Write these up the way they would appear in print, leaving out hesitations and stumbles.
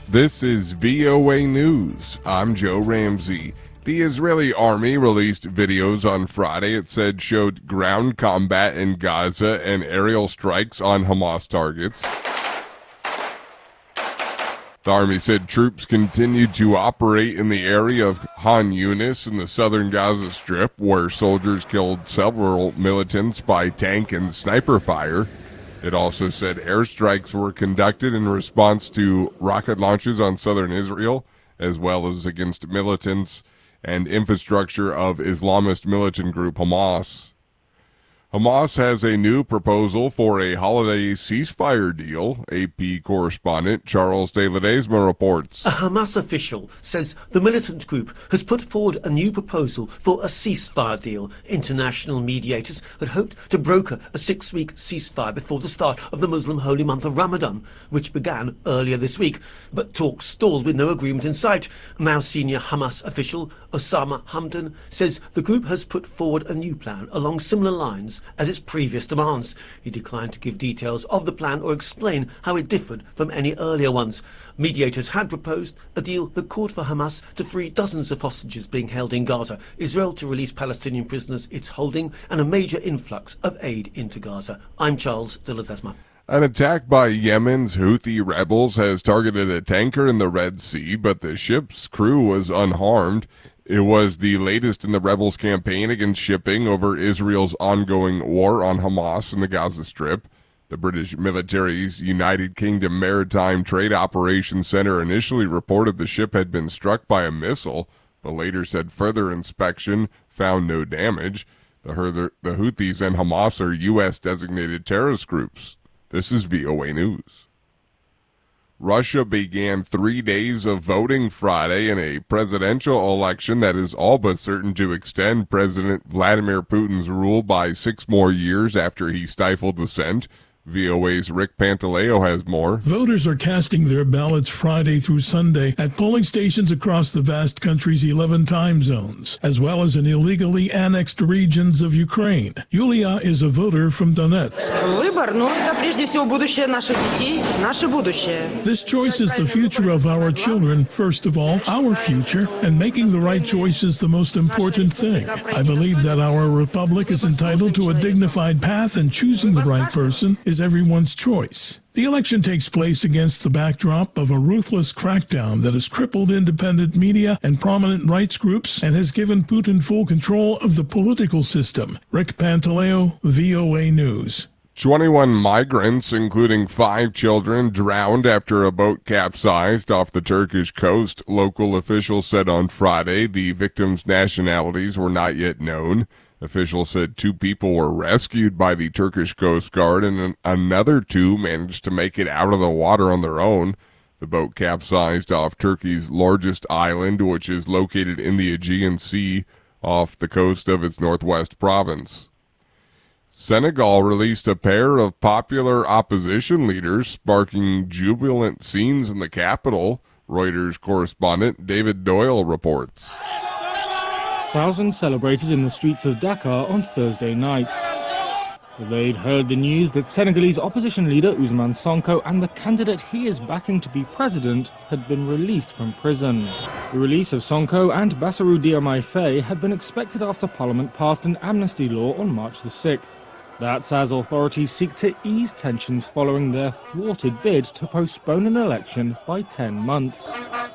This is VOA News. I'm Joe Ramsey. The Israeli army released videos on Friday it said showed ground combat in Gaza and aerial strikes on Hamas targets. The army said troops continued to operate in the area of Han Yunis in the southern Gaza Strip, where soldiers killed several militants by tank and sniper fire. It also said airstrikes were conducted in response to rocket launches on southern Israel, as well as against militants and infrastructure of Islamist militant group Hamas. Hamas has a new proposal for a holiday ceasefire deal, AP correspondent Charles de Ledesma reports. A Hamas official says the militant group has put forward a new proposal for a ceasefire deal. International mediators had hoped to broker a 6-week ceasefire before the start of the Muslim holy month of Ramadan, which began earlier this week. But talks stalled with no agreement in sight. Now senior Hamas official Osama Hamdan says the group has put forward a new plan along similar lines as its previous demands. He declined to give details of the plan or explain how it differed from any earlier ones. Mediators had proposed a deal that called for Hamas to free dozens of hostages being held in Gaza, Israel to release Palestinian prisoners it's holding, and a major influx of aid into Gaza. I'm Charles de Ledesma. An attack by Yemen's Houthi rebels has targeted a tanker in the Red Sea, but the ship's crew was unharmed. It was the latest in the rebels' campaign against shipping over Israel's ongoing war on Hamas in the Gaza Strip. The British military's United Kingdom Maritime Trade Operations Center initially reported the ship had been struck by a missile, but later said further inspection found no damage. The Houthis and Hamas are U.S.-designated terrorist groups. This is VOA News. Russia began 3 days of voting Friday in a presidential election that is all but certain to extend President Vladimir Putin's rule by 6 more years after he stifled dissent. VOA's Rick Pantaleo has more. Voters are casting their ballots Friday through Sunday at polling stations across the vast country's 11 time zones, as well as in illegally annexed regions of Ukraine. Yulia is a voter from Donetsk. This choice is the future of our children, first of all, our future, and making the right choice is the most important thing. I believe that our republic is entitled to a dignified path, and choosing the right person is everyone's choice. The election takes place against the backdrop of a ruthless crackdown that has crippled independent media and prominent rights groups and has given Putin full control of the political system. Rick Pantaleo, VOA News. 21 migrants, including 5 children, drowned after a boat capsized off the Turkish coast. Local officials said on Friday the victims' nationalities were not yet known. Officials said 2 people were rescued by the Turkish Coast Guard and another 2 managed to make it out of the water on their own. The boat capsized off Turkey's largest island, which is located in the Aegean Sea off the coast of its northwest province. Senegal released a pair of popular opposition leaders, sparking jubilant scenes in the capital. Reuters correspondent David Doyle reports. Thousands celebrated in the streets of Dakar on Thursday night. They'd heard the news that Senegalese opposition leader Ousmane Sonko and the candidate he is backing to be president had been released from prison. The release of Sonko and Bassirou Diomaye Faye had been expected after Parliament passed an amnesty law on March the 6th. That's as authorities seek to ease tensions following their thwarted bid to postpone an election by 10 months.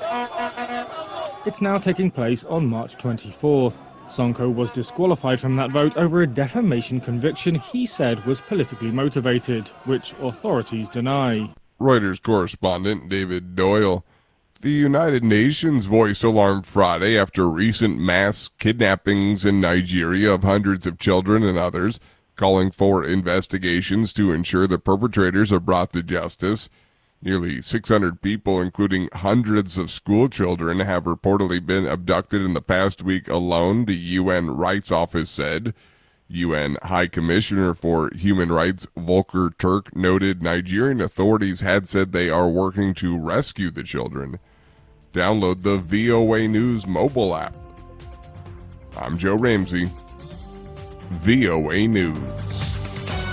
It's now taking place on March 24th. Sonko was disqualified from that vote over a defamation conviction he said was politically motivated, which authorities deny. Reuters correspondent David Doyle. The United Nations voiced alarm Friday after recent mass kidnappings in Nigeria of hundreds of children and others, calling for investigations to ensure the perpetrators are brought to justice. Nearly 600 people, including hundreds of school children, have reportedly been abducted in the past week alone, the UN Rights Office said. UN High Commissioner for Human Rights Volker Turk noted Nigerian authorities had said they are working to rescue the children. Download the VOA News mobile app. I'm Joe Ramsey, VOA News.